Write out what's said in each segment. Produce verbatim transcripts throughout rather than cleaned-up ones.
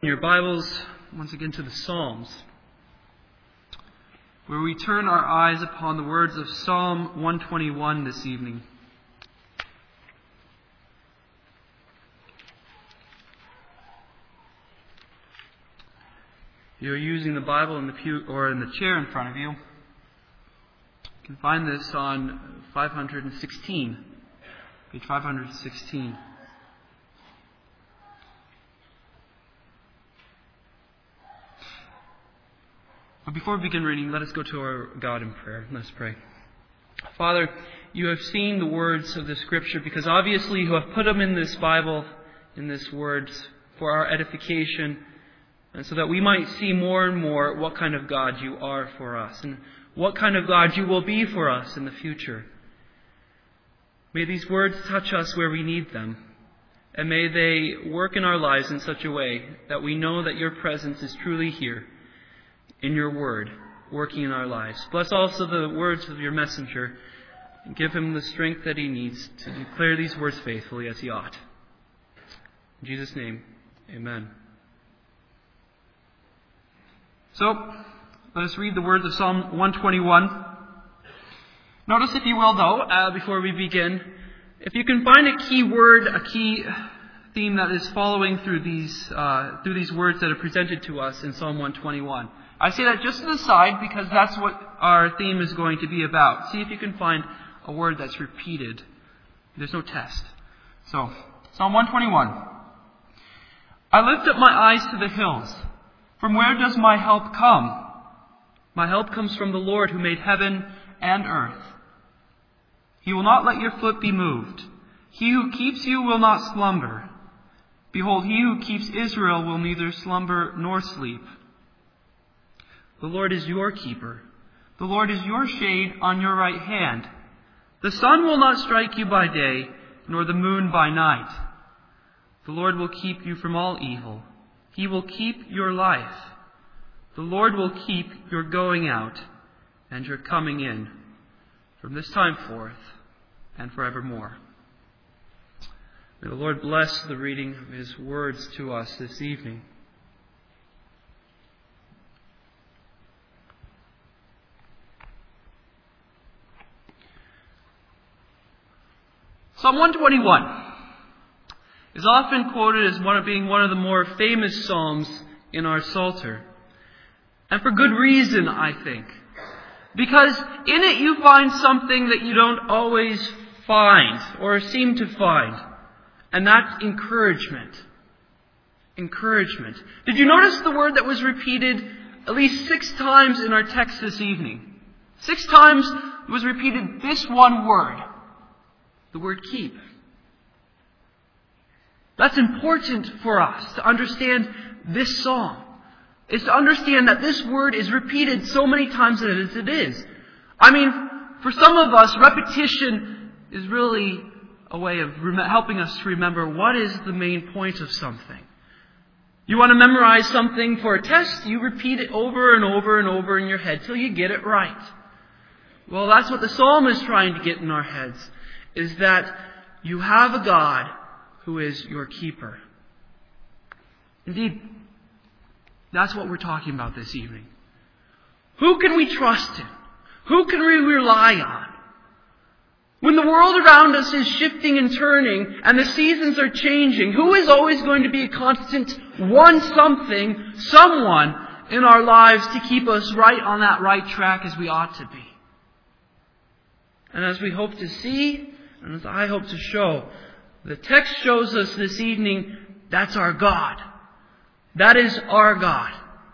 Your Bibles once again to the Psalms, where we turn our eyes upon the words of Psalm one twenty-one this evening. If you're using the Bible in the pew or in the chair in front of you, you can find this on five hundred sixteen, page five hundred sixteen. But before we begin reading, let us go to our God in prayer. Let us pray. Father, you have seen the words of the Scripture because obviously you have put them in this Bible, in these words, for our edification, and so that we might see more and more what kind of God you are for us and what kind of God you will be for us in the future. May these words touch us where we need them, and may they work in our lives in such a way that we know that your presence is truly here in your word, working in our lives. Bless also the words of your messenger, and give him the strength that he needs to declare these words faithfully as he ought. In Jesus' name, amen. So, let us read the words of Psalm one twenty-one. Notice, if you will, though, uh, before we begin, if you can find a key word, a key theme that is following through these uh, through these words that are presented to us in Psalm one twenty-one. I say that just to the side because that's what our theme is going to be about. See if you can find a word that's repeated. There's no test. So, Psalm one twenty-one. I lift up my eyes to the hills. From where does my help come? My help comes from the Lord who made heaven and earth. He will not let your foot be moved. He who keeps you will not slumber. Behold, he who keeps Israel will neither slumber nor sleep. The Lord is your keeper. The Lord is your shade on your right hand. The sun will not strike you by day, nor the moon by night. The Lord will keep you from all evil. He will keep your life. The Lord will keep your going out and your coming in from this time forth and forevermore. May the Lord bless the reading of his words to us this evening. Psalm one twenty-one is often quoted as one of being one of the more famous psalms in our Psalter. And for good reason, I think. Because in it you find something that you don't always find or seem to find. And that's encouragement. Encouragement. Did you notice the word that was repeated at least six times in our text this evening? Six times was repeated this one word. The word keep. That's important for us to understand this psalm. Is to understand that this word is repeated so many times as it is. I mean, for some of us, repetition is really a way of rem- helping us to remember what is the main point of something. You want to memorize something for a test, you repeat it over and over and over in your head till you get it right. Well, that's what the psalm is trying to get in our heads, is that you have a God who is your keeper. Indeed, that's what we're talking about this evening. Who can we trust in? Who can we rely on? When the world around us is shifting and turning and the seasons are changing, who is always going to be a constant one something, someone in our lives to keep us right on that right track as we ought to be? And as we hope to see, and as I hope to show, the text shows us this evening that's our God. That is our God.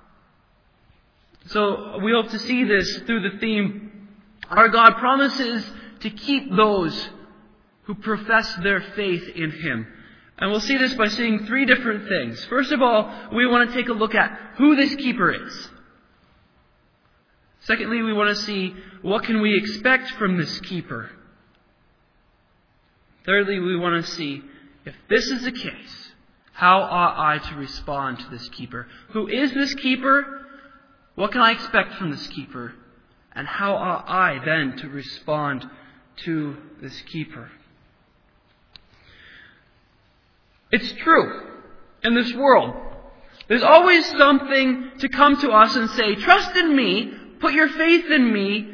So we hope to see this through the theme. Our God promises to keep those who profess their faith in Him. And we'll see this by seeing three different things. First of all, we want to take a look at who this keeper is. Secondly, we want to see what can we expect from this keeper. Thirdly, we want to see if this is the case, how ought I to respond to this keeper? Who is this keeper? What can I expect from this keeper? And how ought I then to respond to this keeper? It's true in this world There's always something to come to us and say, trust in me, put your faith in me,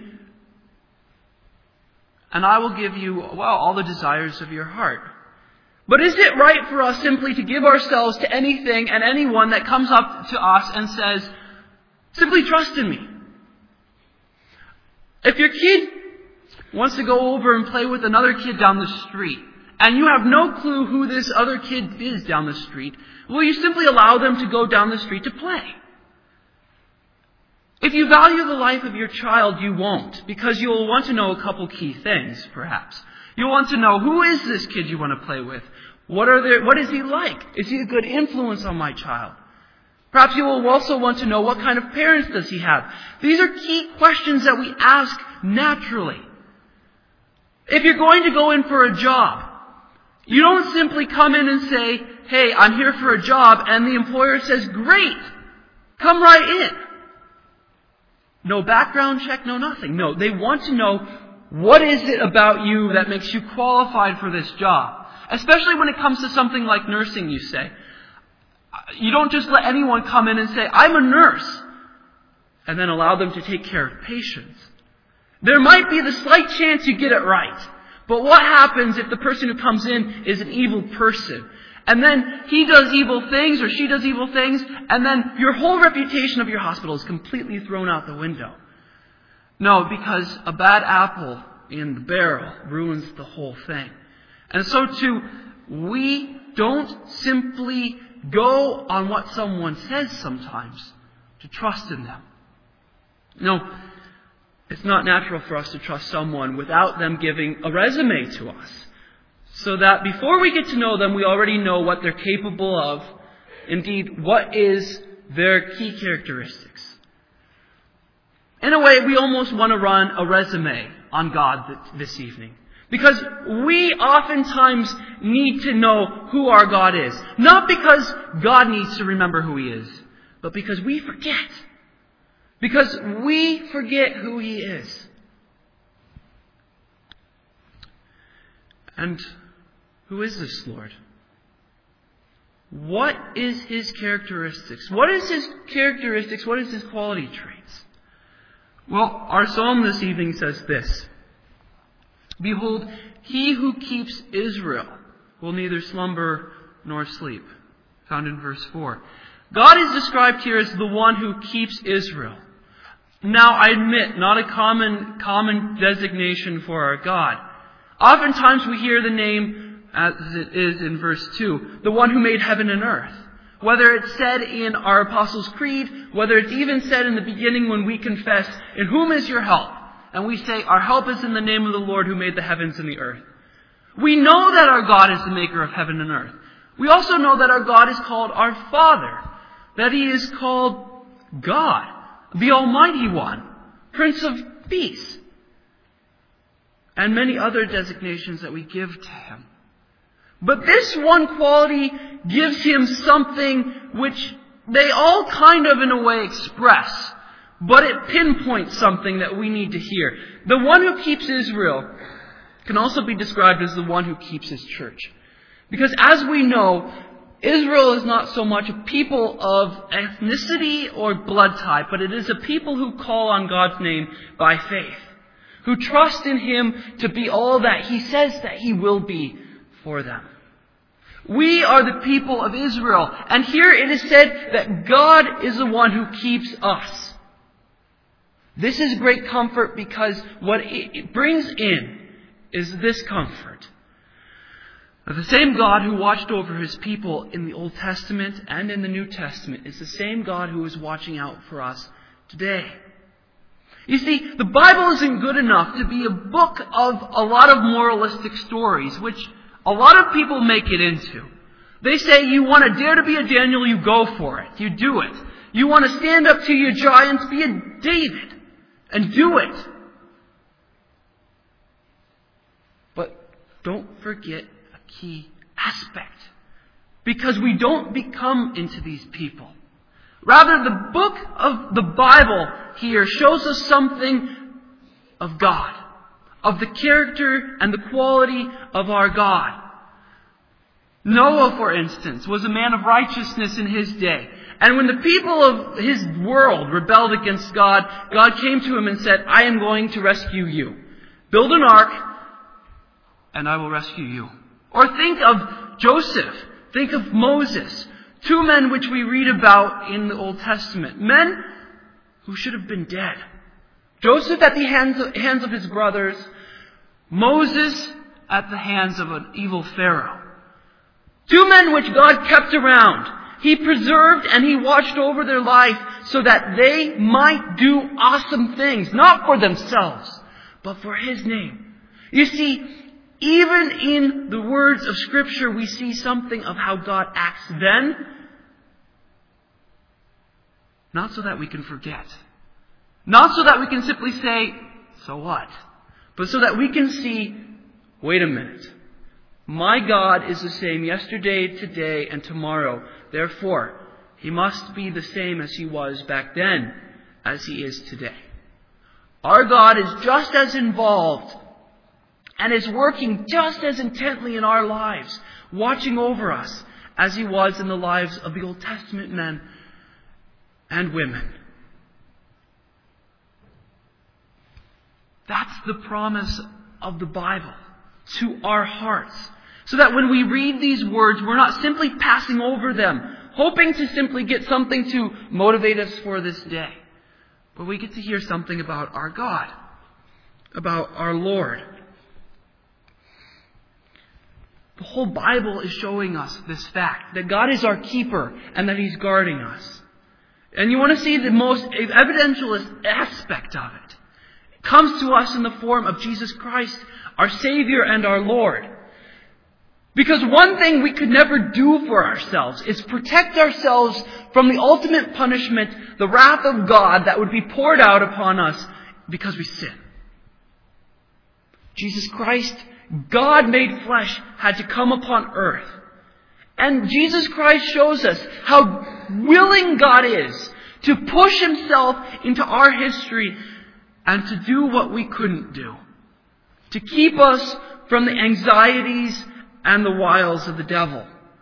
and I will give you, well, all the desires of your heart. But is it right for us simply to give ourselves to anything and anyone that comes up to us and says, simply trust in me? If your kid wants to go over and play with another kid down the street, and you have no clue who this other kid is down the street, will you simply allow them to go down the street to play? If you value the life of your child, you won't, because you'll want to know a couple key things, perhaps. You'll want to know, who is this kid you want to play with? What are there, what is he like? Is he a good influence on my child? Perhaps you will also want to know, what kind of parents does he have? These are key questions that we ask naturally. If you're going to go in for a job, you don't simply come in and say, hey, I'm here for a job, and the employer says, great, come right in. No background check, no nothing. No, they want to know, what is it about you that makes you qualified for this job? Especially when it comes to something like nursing, you say. You don't just let anyone come in and say, I'm a nurse, and then allow them to take care of patients. There might be the slight chance you get it right. But what happens if the person who comes in is an evil person? And then he does evil things or she does evil things, and then your whole reputation of your hospital is completely thrown out the window. No, because a bad apple in the barrel ruins the whole thing. And so too, we don't simply go on what someone says sometimes to trust in them. No, it's not natural for us to trust someone without them giving a resume to us. So that before we get to know them, we already know what they're capable of. Indeed, what is their key characteristics. In a way, we almost want to run a resume on God this evening. Because we oftentimes need to know who our God is. Not because God needs to remember who He is, but because we forget. Because we forget who He is. And who is this Lord? What is His characteristics? What is His characteristics? What is His quality traits? Well, our psalm this evening says this. Behold, He who keeps Israel will neither slumber nor sleep. Found in verse four. God is described here as the one who keeps Israel. Now, I admit, not a common, common designation for our God. Oftentimes we hear the name, as it is in verse two, the one who made heaven and earth. Whether it's said in our Apostles' Creed, whether it's even said in the beginning when we confess, in whom is your help? And we say, our help is in the name of the Lord who made the heavens and the earth. We know that our God is the maker of heaven and earth. We also know that our God is called our Father, that He is called God, the Almighty One, Prince of Peace, and many other designations that we give to Him. But this one quality gives Him something which they all kind of in a way express, but it pinpoints something that we need to hear. The one who keeps Israel can also be described as the one who keeps His church. Because as we know, Israel is not so much a people of ethnicity or blood type, but it is a people who call on God's name by faith, who trust in Him to be all that He says that He will be for them. We are the people of Israel, and here it is said that God is the one who keeps us. This is great comfort because what it brings in is this comfort. The same God who watched over His people in the Old Testament and in the New Testament is the same God who is watching out for us today. You see, the Bible isn't good enough to be a book of a lot of moralistic stories, which a lot of people make it into. They say you want to dare to be a Daniel, you go for it. You do it. You want to stand up to your giants, be a David. And do it. But don't forget a key aspect. Because we don't become into these people. Rather, the book of the Bible here shows us something of God. Of the character and the quality of our God. Noah, for instance, was a man of righteousness in his day. And when the people of his world rebelled against God, God came to him and said, I am going to rescue you. Build an ark, and I will rescue you. Or think of Joseph. Think of Moses. Two men which we read about in the Old Testament. Men who should have been dead. Joseph at the hands of, hands of his brothers. Moses at the hands of an evil Pharaoh. Two men which God kept around. He preserved and He watched over their life so that they might do awesome things. Not for themselves, but for His name. You see, even in the words of Scripture, we see something of how God acts then. Not so that we can forget. Not so that we can simply say, so what? But so that we can see, wait a minute. My God is the same yesterday, today, and tomorrow. Therefore, He must be the same as He was back then as He is today. Our God is just as involved and is working just as intently in our lives, watching over us as He was in the lives of the Old Testament men and women. That's the promise of the Bible to our hearts. So that when we read these words, we're not simply passing over them, hoping to simply get something to motivate us for this day. But we get to hear something about our God, about our Lord. The whole Bible is showing us this fact, that God is our keeper and that He's guarding us. And you want to see the most evidentialist aspect of it. It comes to us in the form of Jesus Christ, our Savior and our Lord. Because one thing we could never do for ourselves is protect ourselves from the ultimate punishment, the wrath of God that would be poured out upon us because we sin. Jesus Christ, God made flesh, had to come upon earth. And Jesus Christ shows us how willing God is to push Himself into our history and to do what we couldn't do. To keep us from the anxieties and the wiles of the devil.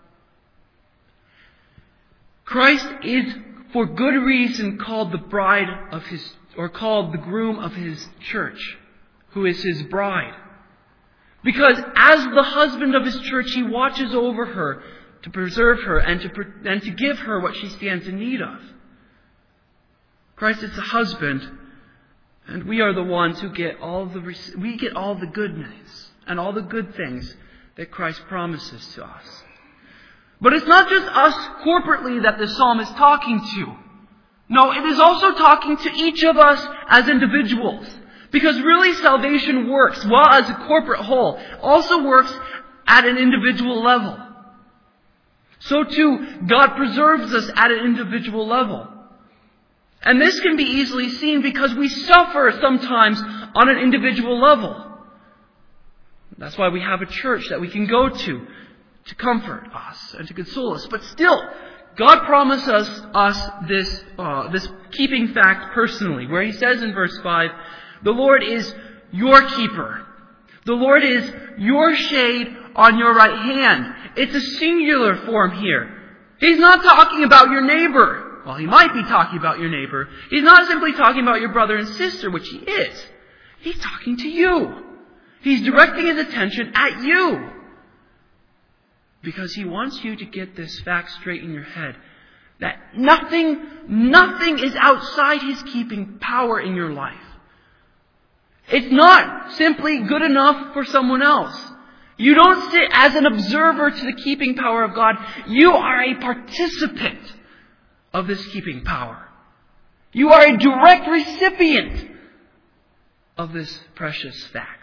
Christ is, for good reason, called the bride of His, or called the groom of His church, who is His bride. Because as the husband of His church, He watches over her to preserve her and to, and to give her what she stands in need of. Christ is the husband, and we are the ones who get all the, we get all the goodness and all the good things that Christ promises to us. But it's not just us corporately that this psalm is talking to. No, it is also talking to each of us as individuals. Because really salvation works, well as a corporate whole, also works at an individual level. So too, God preserves us at an individual level. And this can be easily seen because we suffer sometimes on an individual level. That's why we have a church that we can go to to comfort us and to console us. But still, God promises us, us this, uh, this keeping fact personally, where He says in verse five, the Lord is your keeper. The Lord is your shade on your right hand. It's a singular form here. He's not talking about your neighbor. Well, He might be talking about your neighbor. He's not simply talking about your brother and sister, which He is. He's talking to you. He's directing His attention at you. Because He wants you to get this fact straight in your head. That nothing, nothing is outside His keeping power in your life. It's not simply good enough for someone else. You don't sit as an observer to the keeping power of God. You are a participant of this keeping power. You are a direct recipient of this precious fact.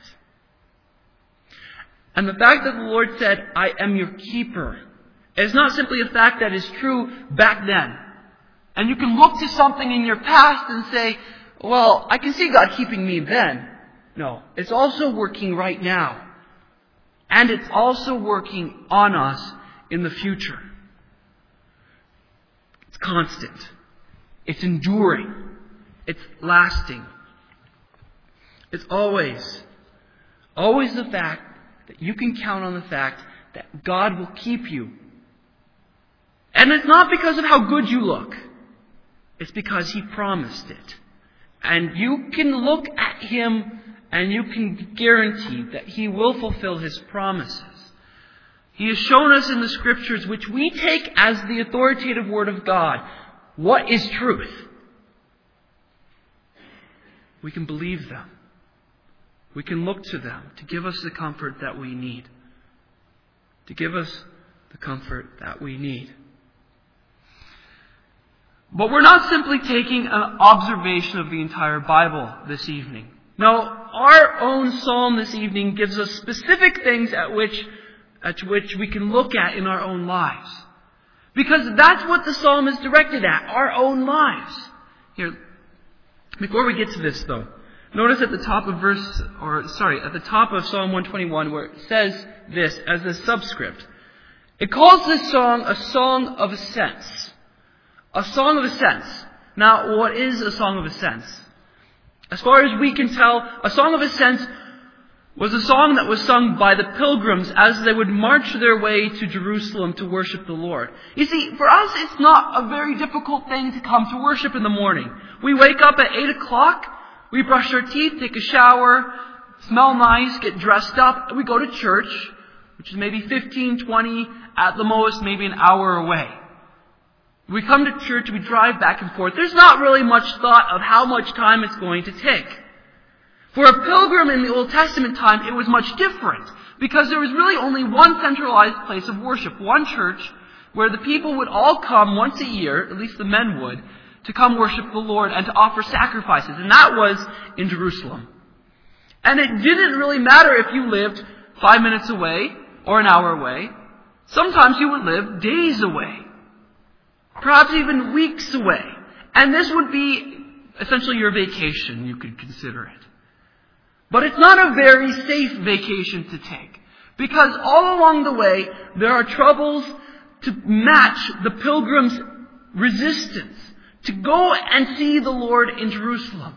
And the fact that the Lord said, I am your keeper, is not simply a fact that is true back then. And you can look to something in your past and say, well, I can see God keeping me then. No, it's also working right now. And it's also working on us in the future. It's constant. It's enduring. It's lasting. It's always, always the fact that you can count on the fact that God will keep you. And it's not because of how good you look. It's because He promised it. And you can look at Him and you can guarantee that He will fulfill His promises. He has shown us in the Scriptures, which we take as the authoritative Word of God, what is truth. We can believe them. We can look to them to give us the comfort that we need. To give us the comfort that we need. But we're not simply taking an observation of the entire Bible this evening. No, our own psalm this evening gives us specific things at which, at which we can look at in our own lives. Because that's what the psalm is directed at, our own lives. Here, before we get to this though, notice at the top of verse, or sorry, at the top of Psalm one twenty-one where it says this as a subscript. It calls this song a song of ascents. A song of ascents. Now, what is a song of ascents? As far as we can tell, a song of ascents was a song that was sung by the pilgrims as they would march their way to Jerusalem to worship the Lord. You see, for us, it's not a very difficult thing to come to worship in the morning. We wake up at eight o'clock, we brush our teeth, take a shower, smell nice, get dressed up, and we go to church, which is maybe fifteen, twenty, at the most, maybe an hour away. We come to church, we drive back and forth. There's not really much thought of how much time it's going to take. For a pilgrim in the Old Testament time, it was much different, because there was really only one centralized place of worship, one church, where the people would all come once a year, at least the men would, to come worship the Lord and to offer sacrifices. And that was in Jerusalem. And it didn't really matter if you lived five minutes away or an hour away. Sometimes you would live days away. Perhaps even weeks away. And this would be essentially your vacation, you could consider it. But it's not a very safe vacation to take. Because all along the way, there are troubles to match the pilgrims' resistance to go and see the Lord in Jerusalem.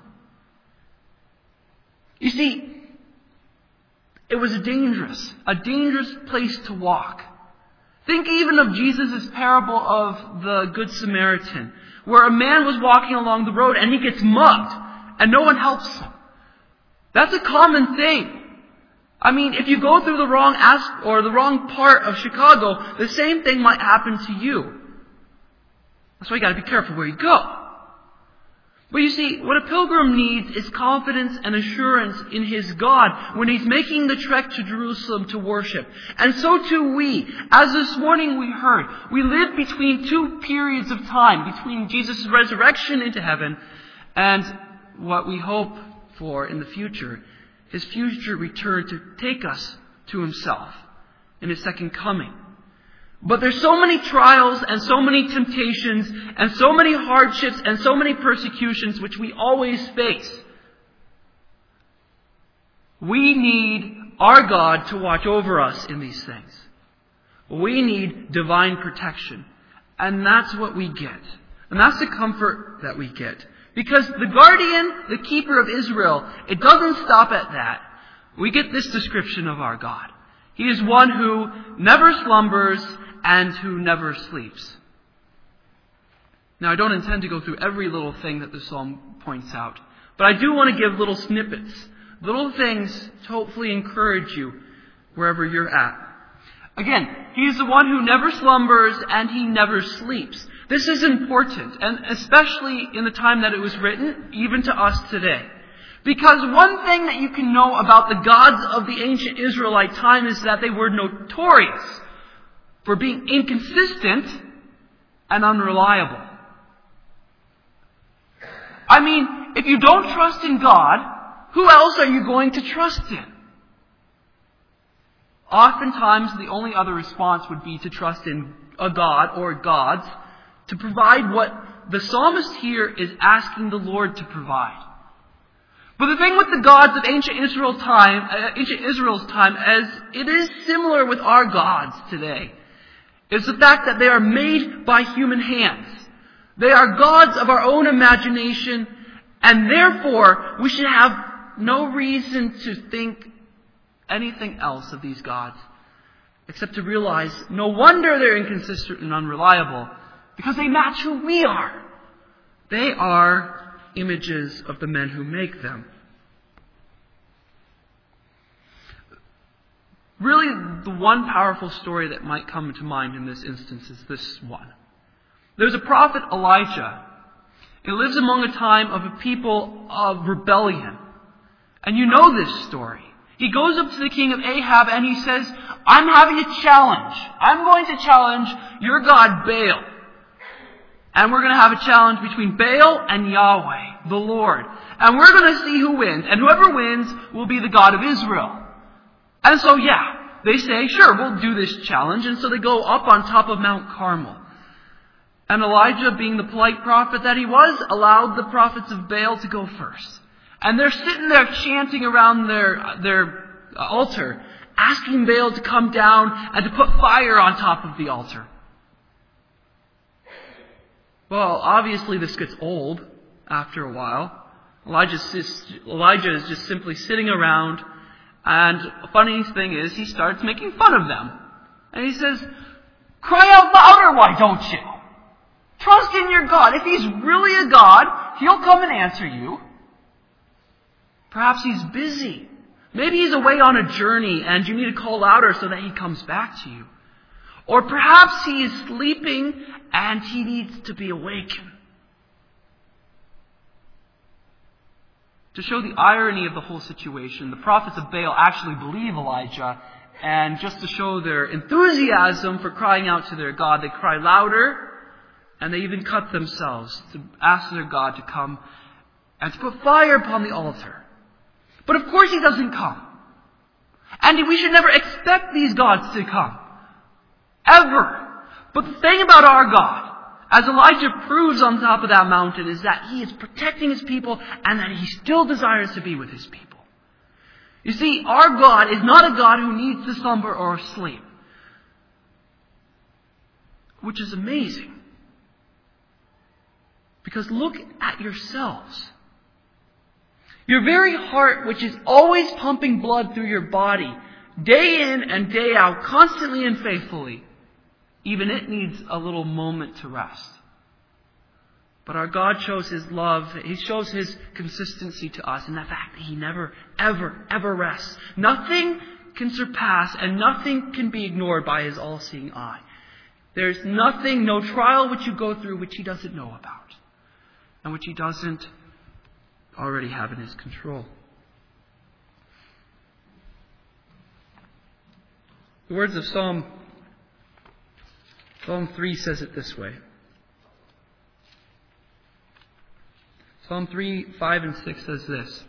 You see, it was a dangerous, a dangerous place to walk. Think even of Jesus' parable of the Good Samaritan, where a man was walking along the road and he gets mugged and no one helps him. That's a common thing. I mean, if you go through the wrong as- or the wrong part of Chicago, the same thing might happen to you. That's why you got to be careful where you go. But you see, what a pilgrim needs is confidence and assurance in his God when he's making the trek to Jerusalem to worship. And so too we, as this morning we heard, we live between two periods of time, between Jesus' resurrection into heaven and what we hope for in the future, His future return to take us to Himself in His second coming. But there's so many trials and so many temptations and so many hardships and so many persecutions which we always face. We need our God to watch over us in these things. We need divine protection. And that's what we get. And that's the comfort that we get. Because the guardian, the keeper of Israel, it doesn't stop at that. We get this description of our God. He is one who never slumbers and who never sleeps. Now, I don't intend to go through every little thing that the psalm points out, but I do want to give little snippets, little things to hopefully encourage you wherever you're at. Again, He is the one who never slumbers and He never sleeps. This is important, and especially in the time that it was written, even to us today. Because one thing that you can know about the gods of the ancient Israelite time is that they were notorious for being inconsistent and unreliable. I mean, if you don't trust in God, who else are you going to trust in? Oftentimes, the only other response would be to trust in a god or gods to provide what the psalmist here is asking the Lord to provide. But the thing with the gods of ancient Israel time, uh, ancient Israel's time, as it is similar with our gods today, is the fact that they are made by human hands. They are gods of our own imagination, and therefore we should have no reason to think anything else of these gods. except to realize no wonder they're inconsistent and unreliable, because they match who we are. They are images of the men who make them. Really, the one powerful story that might come to mind in this instance is this one. There's a prophet, Elijah. He lives among a time of a people of rebellion. And you know this story. He goes up to the king of Ahab and he says, I'm having a challenge. I'm going to challenge your God Baal. And we're going to have a challenge between Baal and Yahweh, the Lord. And we're going to see who wins. And whoever wins will be the God of Israel. And so, yeah, they say, sure, we'll do this challenge. And so they go up on top of Mount Carmel. And Elijah, being the polite prophet that he was, allowed the prophets of Baal to go first. And they're sitting there chanting around their, their altar, asking Baal to come down and to put fire on top of the altar. Well, obviously this gets old after a while. Elijah's just, Elijah is just simply sitting around. And the funny thing is, he starts making fun of them. And he says, cry out louder, why don't you? Trust in your God. If he's really a God, he'll come and answer you. Perhaps he's busy. Maybe he's away on a journey and you need to call louder so that he comes back to you. Or perhaps he is sleeping and he needs to be awakened. To show the irony of the whole situation, the prophets of Baal actually believe Elijah, and just to show their enthusiasm for crying out to their God, they cry louder, and they even cut themselves to ask their God to come and to put fire upon the altar. But of course he doesn't come. And we should never expect these gods to come. Ever. But the thing about our God, as Elijah proves on top of that mountain, is that he is protecting his people and that he still desires to be with his people. You see, our God is not a God who needs to slumber or sleep. Which is amazing. Because look at yourselves. Your very heart, which is always pumping blood through your body, day in and day out, constantly and faithfully, even it needs a little moment to rest. But our God shows His love. He shows His consistency to us in the fact that He never, ever, ever rests. Nothing can surpass and nothing can be ignored by His all-seeing eye. There's nothing, no trial which you go through which He doesn't know about and which He doesn't already have in His control. The words of Psalm Psalm three says it this way. Psalm three, five, and six says this.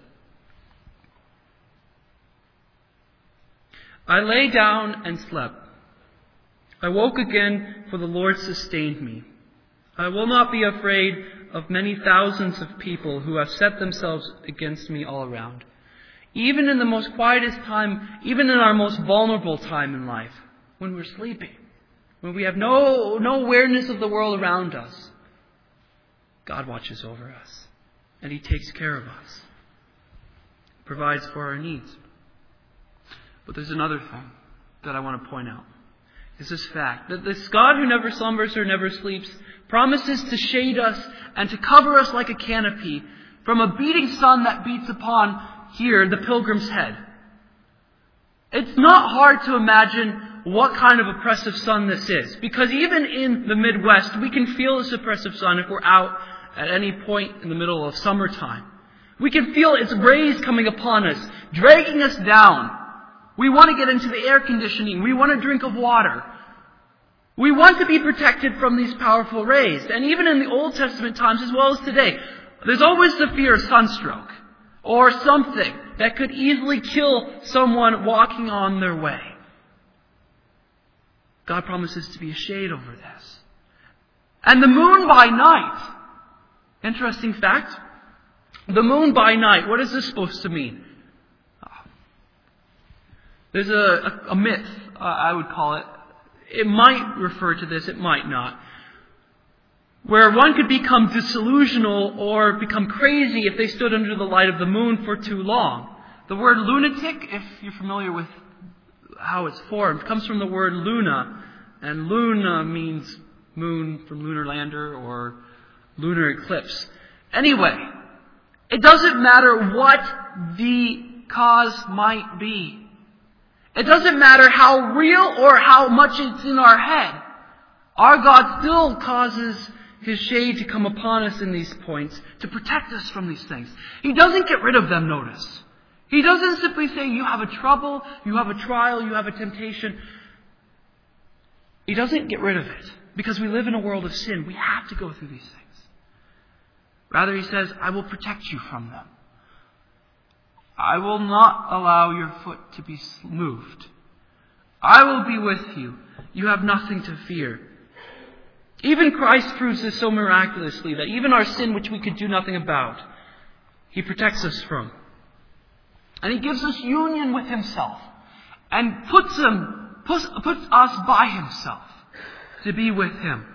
I lay down and slept. I woke again, for the Lord sustained me. I will not be afraid of many thousands of people who have set themselves against me all around. Even in the most quietest time, even in our most vulnerable time in life, when we're sleeping, when we have no, no awareness of the world around us, God watches over us. And He takes care of us. Provides for our needs. But there's another thing that I want to point out. Is this fact that this God who never slumbers or never sleeps promises to shade us and to cover us like a canopy from a beating sun that beats upon here the pilgrim's head. It's not hard to imagine what kind of oppressive sun this is. Because even in the Midwest, we can feel this oppressive sun if we're out at any point in the middle of summertime. We can feel its rays coming upon us, dragging us down. We want to get into the air conditioning. We want a drink of water. We want to be protected from these powerful rays. And even in the Old Testament times as well as today, there's always the fear of sunstroke or something that could easily kill someone walking on their way. God promises to be a shade over this. And the moon by night. Interesting fact. The moon by night. What is this supposed to mean? There's a, a, a myth, uh, I would call it. It might refer to this, it might not. Where one could become disillusional or become crazy if they stood under the light of the moon for too long. The word lunatic, if you're familiar with how it's formed. It comes from the word luna. And luna means moon from lunar lander or lunar eclipse. Anyway, it doesn't matter what the cause might be. It doesn't matter how real or how much it's in our head. Our God still causes His shade to come upon us in these points to protect us from these things. He doesn't get rid of them, notice. He doesn't simply say, you have a trouble, you have a trial, you have a temptation. He doesn't get rid of it. Because we live in a world of sin, we have to go through these things. Rather, He says, I will protect you from them. I will not allow your foot to be moved. I will be with you. You have nothing to fear. Even Christ proves this so miraculously that even our sin, which we could do nothing about, He protects us from. And He gives us union with Himself and puts, him, puts, puts us by Himself to be with Him.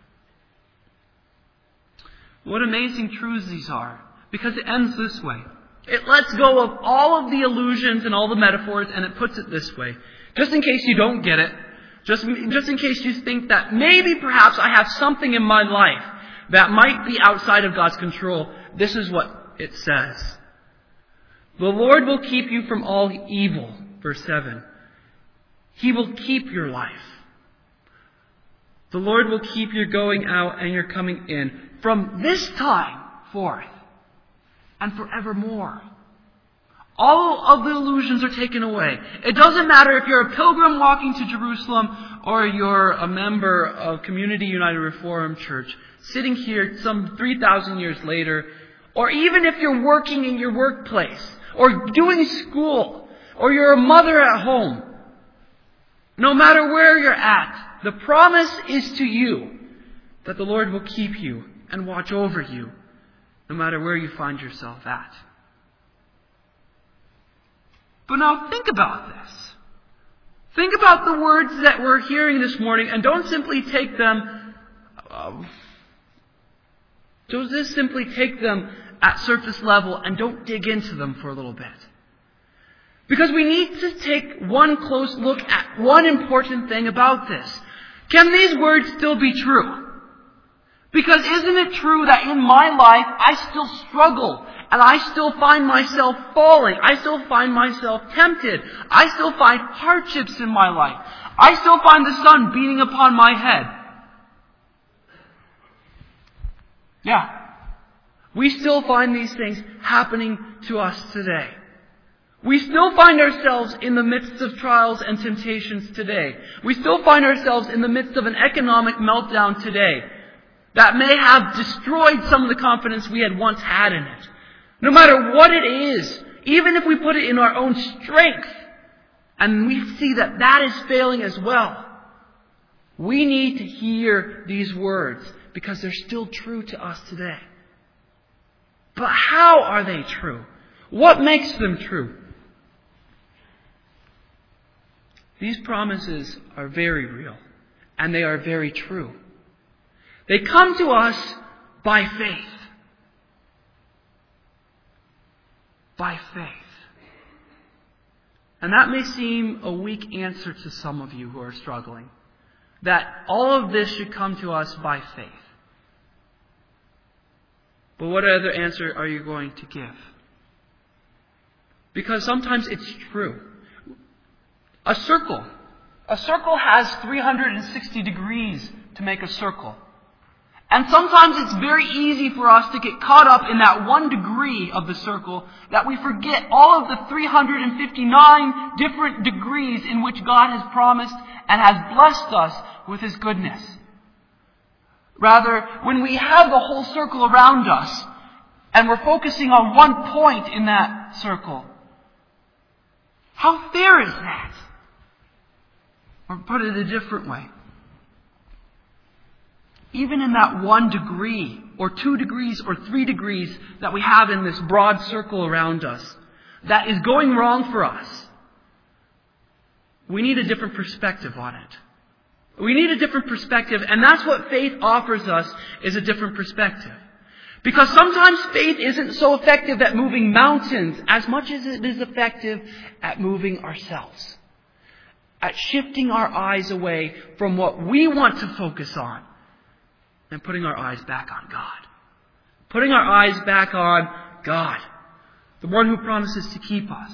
What amazing truths these are, because it ends this way. It lets go of all of the illusions and all the metaphors, and it puts it this way. Just in case you don't get it, just, just in case you think that maybe perhaps I have something in my life that might be outside of God's control, this is what it says. The Lord will keep you from all evil, verse seven. He will keep your life. The Lord will keep your going out and your coming in from this time forth and forevermore. All of the illusions are taken away. It doesn't matter if you're a pilgrim walking to Jerusalem or you're a member of Community United Reformed Church sitting here some three thousand years later, or even if you're working in your workplace or doing school or you're a mother at home. No matter where you're at, the promise is to you that the Lord will keep you and watch over you no matter where you find yourself at. But now think about this. Think about the words that we're hearing this morning and don't simply take them, uh, don't just simply take them at surface level and don't dig into them for a little bit. Because we need to take one close look at one important thing about this. Can these words still be true? Because isn't it true that in my life I still struggle and I still find myself falling. I still find myself tempted. I still find hardships in my life. I still find the sun beating upon my head. Yeah. We still find these things happening to us today. We still find ourselves in the midst of trials and temptations today. We still find ourselves in the midst of an economic meltdown today that may have destroyed some of the confidence we had once had in it. No matter what it is, even if we put it in our own strength, and we see that that is failing as well, we need to hear these words because they're still true to us today. But how are they true? What makes them true? These promises are very real, and they are very true. They come to us by faith. By faith. And that may seem a weak answer to some of you who are struggling. That all of this should come to us by faith. But what other answer are you going to give? Because sometimes it's true. A circle. A circle has three hundred sixty degrees to make a circle. And sometimes it's very easy for us to get caught up in that one degree of the circle that we forget all of the three hundred fifty-nine different degrees in which God has promised and has blessed us with His goodness. Rather, when we have the whole circle around us and we're focusing on one point in that circle, how fair is that? Or put it a different way. Even in that one degree, or two degrees, or three degrees that we have in this broad circle around us, that is going wrong for us, we need a different perspective on it. We need a different perspective, and that's what faith offers us, is a different perspective. Because sometimes faith isn't so effective at moving mountains as much as it is effective at moving ourselves. at shifting our eyes away from what we want to focus on and putting our eyes back on God. Putting our eyes back on God, the one who promises to keep us.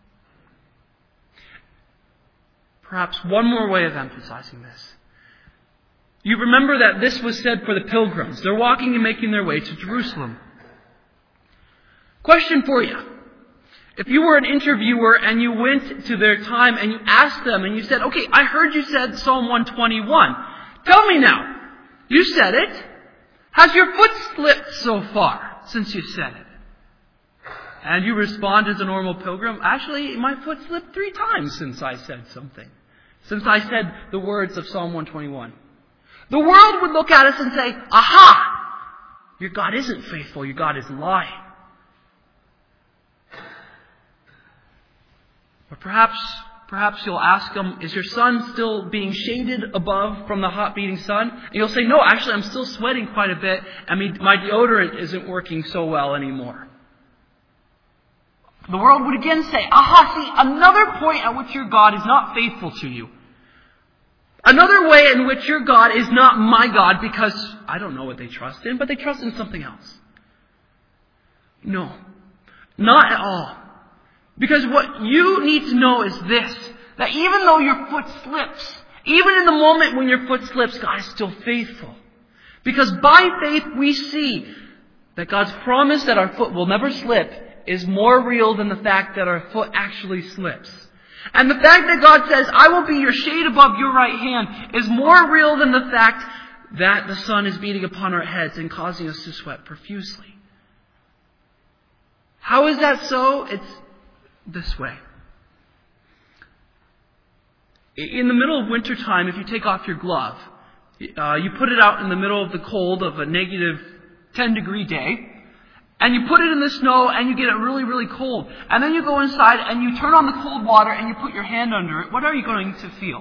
Perhaps one more way of emphasizing this. You remember that this was said for the pilgrims. They're walking and making their way to Jerusalem. Question for you. If you were an interviewer and you went to their time and you asked them and you said, okay, I heard you said Psalm one twenty-one. Tell me now. You said it. Has your foot slipped so far since you said it? And you respond as a normal pilgrim, actually, my foot slipped three times since I said something. Since I said the words of Psalm one twenty-one. The world would look at us and say, aha! Your God isn't faithful. Your God is lying. Or perhaps, perhaps you'll ask them, is your sun still being shaded above from the hot beating sun? And you'll say, no, actually I'm still sweating quite a bit and my deodorant isn't working so well anymore. The world would again say, aha, see, another point at which your God is not faithful to you. Another way in which your God is not my God, because I don't know what they trust in, but they trust in something else. No, not at all. Because what you need to know is this, that even though your foot slips, even in the moment when your foot slips, God is still faithful. Because by faith we see that God's promise that our foot will never slip is more real than the fact that our foot actually slips. And the fact that God says, I will be your shade above your right hand, is more real than the fact that the sun is beating upon our heads and causing us to sweat profusely. How is that so? It's this way. In the middle of winter time, if you take off your glove, uh, you put it out in the middle of the cold of a negative ten degree day, and you put it in the snow and you get it really, really cold. And then you go inside and you turn on the cold water and you put your hand under it. What are you going to feel?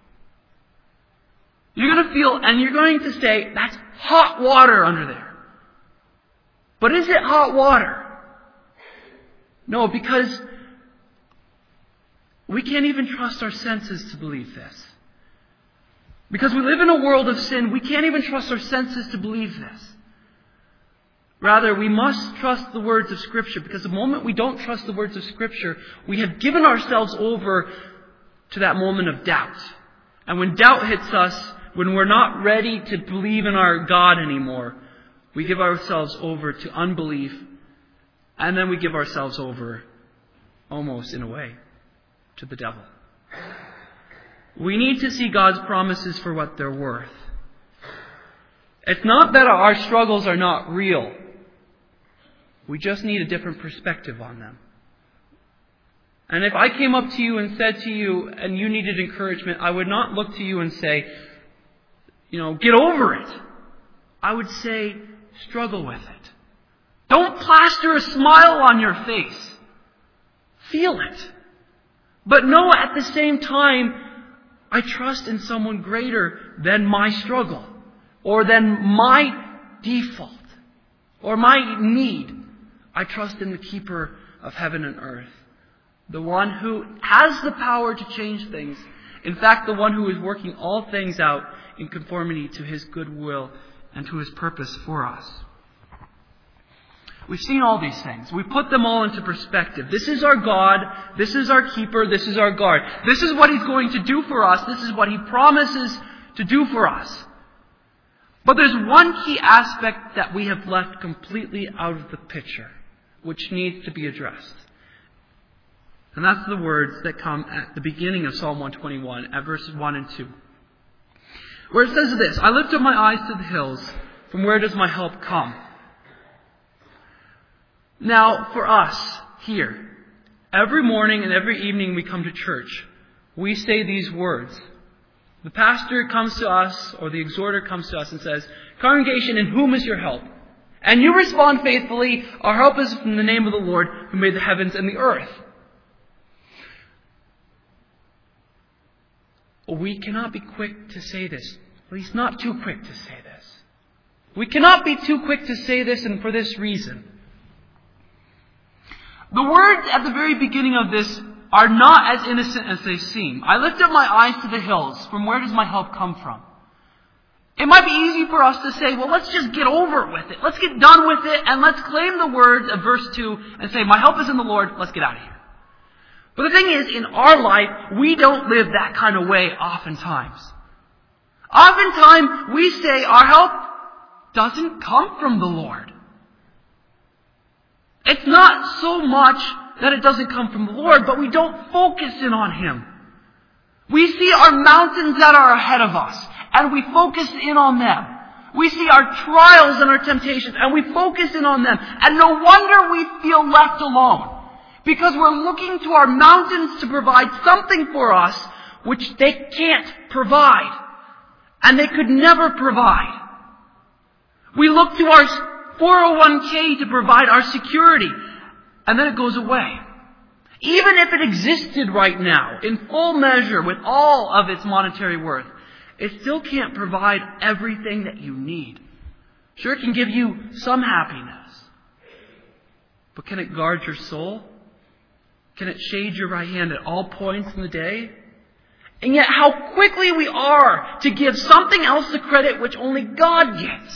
You're going to feel, and you're going to say, that's hot water under there. But is it hot water? No, because we can't even trust our senses to believe this. Because we live in a world of sin, we can't even trust our senses to believe this. Rather, we must trust the words of Scripture, because the moment we don't trust the words of Scripture, we have given ourselves over to that moment of doubt. And when doubt hits us, when we're not ready to believe in our God anymore, we give ourselves over to unbelief, and then we give ourselves over, almost in a way, to the devil. We need to see God's promises for what they're worth. It's not that our struggles are not real. We just need a different perspective on them. And if I came up to you and said to you, and you needed encouragement, I would not look to you and say, you know, get over it. I would say, struggle with it. Don't plaster a smile on your face. Feel it. But know at the same time, I trust in someone greater than my struggle, or than my default, or my need. I trust in the keeper of heaven and earth, the one who has the power to change things. In fact, the one who is working all things out in conformity to His good will and to His purpose for us. We've seen all these things. We put them all into perspective. This is our God. This is our keeper. This is our guard. This is what He's going to do for us. This is what He promises to do for us. But there's one key aspect that we have left completely out of the picture, which needs to be addressed. And that's the words that come at the beginning of Psalm one twenty-one, at verses one and two. Where it says this, I lift up my eyes to the hills. From where does my help come? Now, for us here, every morning and every evening we come to church, we say these words. The pastor comes to us, or the exhorter comes to us and says, congregation, in whom is your help? And you respond faithfully, our help is from the name of the Lord who made the heavens and the earth. We cannot be quick to say this. At least not too quick to say this. We cannot be too quick to say this, and for this reason. The words at the very beginning of this are not as innocent as they seem. I lift up my eyes to the hills. From where does my help come from? It might be easy for us to say, well, let's just get over with it. Let's get done with it, and let's claim the words of verse two and say, my help is in the Lord, let's get out of here. But the thing is, in our life, we don't live that kind of way oftentimes. Oftentimes, we say our help doesn't come from the Lord. It's not so much that it doesn't come from the Lord, but we don't focus in on Him. We see our mountains that are ahead of us, and we focus in on them. We see our trials and our temptations, and we focus in on them. And no wonder we feel left alone. Because we're looking to our mountains to provide something for us which they can't provide. And they could never provide. We look to our four oh one k to provide our security. And then it goes away. Even if it existed right now, in full measure, with all of its monetary worth, it still can't provide everything that you need. Sure, it can give you some happiness. But can it guard your soul? Can it shade your right hand at all points in the day? And yet how quickly we are to give something else the credit which only God gets.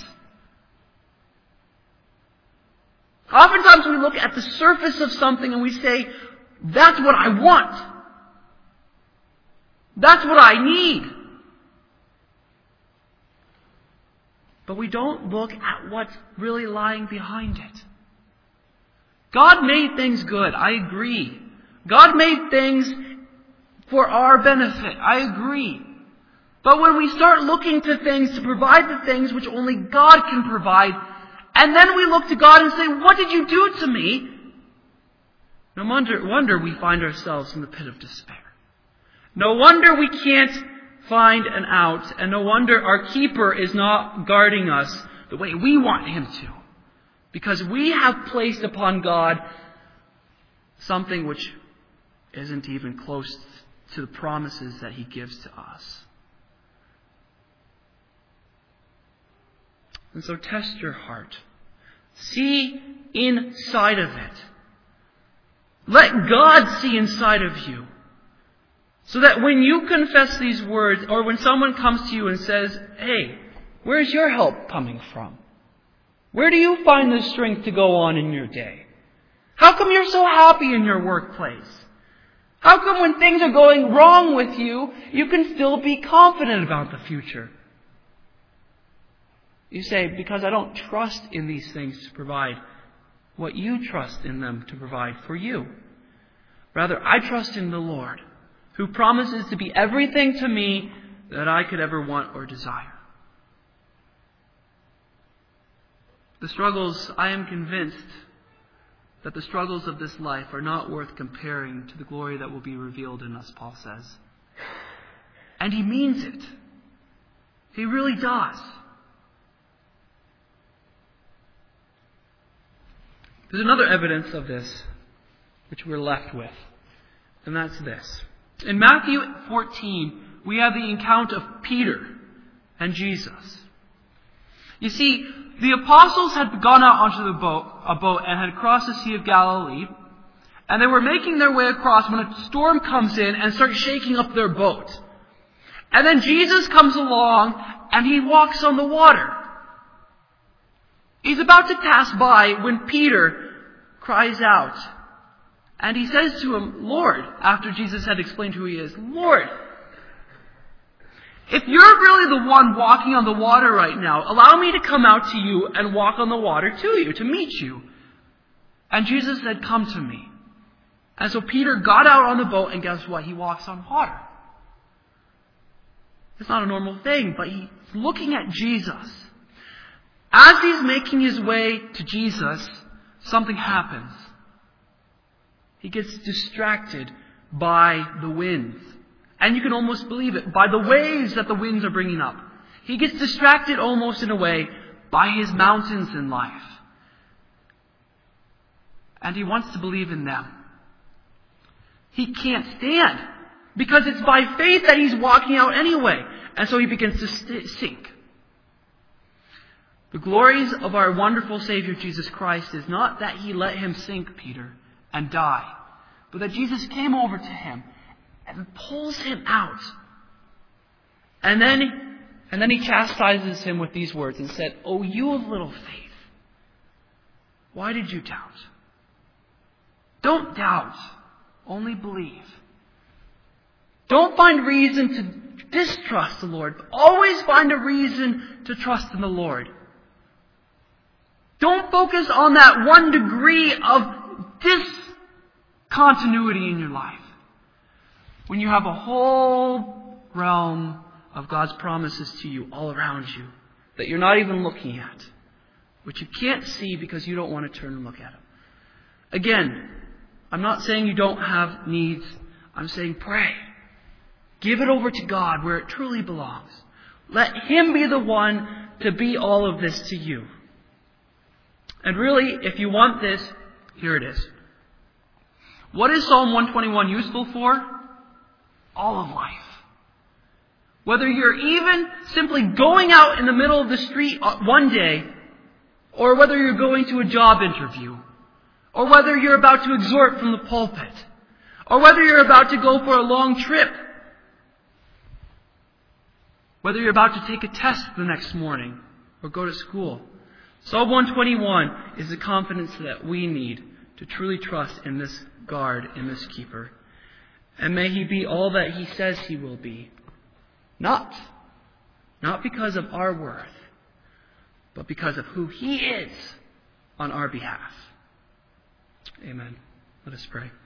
Oftentimes we look at the surface of something and we say, that's what I want. That's what I need. But we don't look at what's really lying behind it. God made things good. I agree. God made things for our benefit. I agree. But when we start looking to things to provide the things which only God can provide, and then we look to God and say, what did you do to me? No wonder, wonder we find ourselves in the pit of despair. No wonder we can't find an out, and no wonder our keeper is not guarding us the way we want Him to. Because we have placed upon God something which isn't even close to the promises that He gives to us. And so test your heart. See inside of it. Let God see inside of you. So that when you confess these words, or when someone comes to you and says, hey, where's your help coming from? Where do you find the strength to go on in your day? How come you're so happy in your workplace? How come when things are going wrong with you, you can still be confident about the future? You say, because I don't trust in these things to provide what you trust in them to provide for you. Rather, I trust in the Lord, who promises to be everything to me that I could ever want or desire. The struggles, I am convinced that the struggles of this life are not worth comparing to the glory that will be revealed in us, Paul says. And he means it. He really does. There's another evidence of this which we're left with, and that's this. In Matthew fourteen, we have the encounter of Peter and Jesus. You see, the apostles had gone out onto the boat, a boat and had crossed the Sea of Galilee, and they were making their way across when a storm comes in and starts shaking up their boat. And then Jesus comes along and he walks on the water. He's about to pass by when Peter cries out. And he says to him, Lord, after Jesus had explained who he is, Lord, if you're really the one walking on the water right now, allow me to come out to you and walk on the water to you, to meet you. And Jesus said, come to me. And so Peter got out on the boat, and guess what? He walks on water. It's not a normal thing, but he's looking at Jesus. As he's making his way to Jesus, something happens. He gets distracted by the winds. And you can almost believe it, by the waves that the winds are bringing up. He gets distracted almost in a way by his mountains in life. And he wants to believe in them. He can't stand, because it's by faith that he's walking out anyway. And so he begins to st- sink. The glories of our wonderful Savior Jesus Christ is not that he let him sink, Peter, and die. but that Jesus came over to him and pulls him out. And then, and then he chastises him with these words and said, "O you of little faith, why did you doubt? Don't doubt, only believe." Don't find reason to distrust the Lord, but always find a reason to trust in the Lord. Don't focus on that one degree of discontinuity in your life when you have a whole realm of God's promises to you all around you that you're not even looking at, which you can't see because you don't want to turn and look at them. Again, I'm not saying you don't have needs. I'm saying pray. Give it over to God where it truly belongs. Let Him be the one to be all of this to you. And really, if you want this, here it is. What is Psalm one twenty-one useful for? All of life. Whether you're even simply going out in the middle of the street one day, or whether you're going to a job interview, or whether you're about to exhort from the pulpit, or whether you're about to go for a long trip, whether you're about to take a test the next morning or go to school. Psalm one twenty-one is the confidence that we need to truly trust in this guard, in this keeper. And may He be all that He says He will be. Not, not because of our worth, but because of who He is on our behalf. Amen. Let us pray.